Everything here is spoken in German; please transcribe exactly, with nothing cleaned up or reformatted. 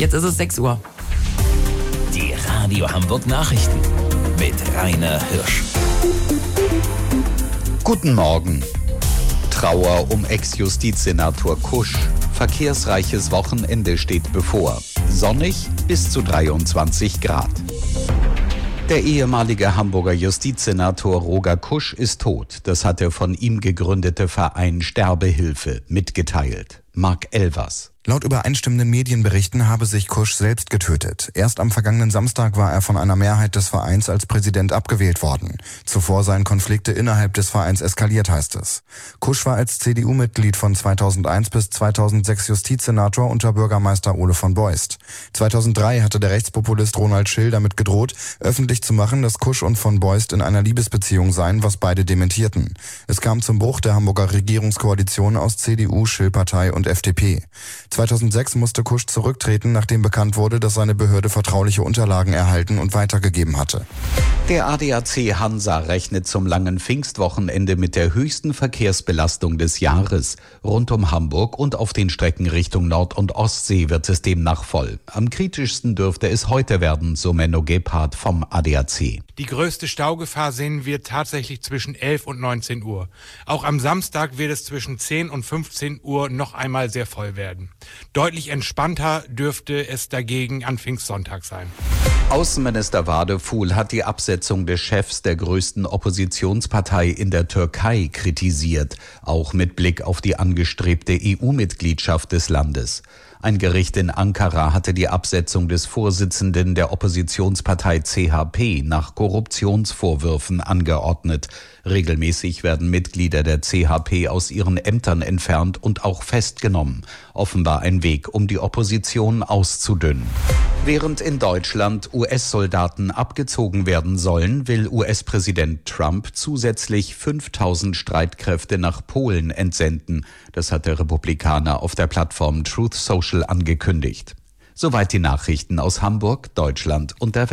Jetzt ist es sechs Uhr. Die Radio Hamburg Nachrichten mit Rainer Hirsch. Guten Morgen. Trauer um Ex-Justizsenator Kusch. Verkehrsreiches Wochenende steht bevor. Sonnig bis zu dreiundzwanzig Grad. Der ehemalige Hamburger Justizsenator Roger Kusch ist tot. Das hat der von ihm gegründete Verein Sterbehilfe mitgeteilt. Marc Elvers. Laut übereinstimmenden Medienberichten habe sich Kusch selbst getötet. Erst am vergangenen Samstag war er von einer Mehrheit des Vereins als Präsident abgewählt worden. Zuvor seien Konflikte innerhalb des Vereins eskaliert, heißt es. Kusch war als C D U-Mitglied von zweitausendeins bis zweitausendsechs Justizsenator unter Bürgermeister Ole von Beust. zweitausenddrei hatte der Rechtspopulist Ronald Schill damit gedroht, öffentlich zu machen, dass Kusch und von Beust in einer Liebesbeziehung seien, was beide dementierten. Es kam zum Bruch der Hamburger Regierungskoalition aus C D U, Schill-Partei und F D P. zweitausendsechs musste Kusch zurücktreten, nachdem bekannt wurde, dass seine Behörde vertrauliche Unterlagen erhalten und weitergegeben hatte. Der A D A C Hansa rechnet zum langen Pfingstwochenende mit der höchsten Verkehrsbelastung des Jahres. Rund um Hamburg und auf den Strecken Richtung Nord- und Ostsee wird es demnach voll. Am kritischsten dürfte es heute werden, so Menno Gebhardt vom A D A C. Die größte Staugefahr sehen wir tatsächlich zwischen elf und neunzehn Uhr. Auch am Samstag wird es zwischen zehn und fünfzehn Uhr noch einmal sehr voll werden. Deutlich entspannter dürfte es dagegen an Pfingstsonntag sein. Außenminister Wadefuhl hat die Absetzung des Chefs der größten Oppositionspartei in der Türkei kritisiert, auch mit Blick auf die angestrebte E U-Mitgliedschaft des Landes. Ein Gericht in Ankara hatte die Absetzung des Vorsitzenden der Oppositionspartei C H P nach Korruptionsvorwürfen angeordnet. Regelmäßig werden Mitglieder der C H P aus ihren Ämtern entfernt und auch festgenommen. Offenbar ein Weg, um die Opposition auszudünnen. Während in Deutschland U S-Soldaten abgezogen werden sollen, will U S-Präsident Trump zusätzlich fünftausend Streitkräfte nach Polen entsenden. Das hat der Republikaner auf der Plattform Truth Social angekündigt. Soweit die Nachrichten aus Hamburg, Deutschland und der Welt.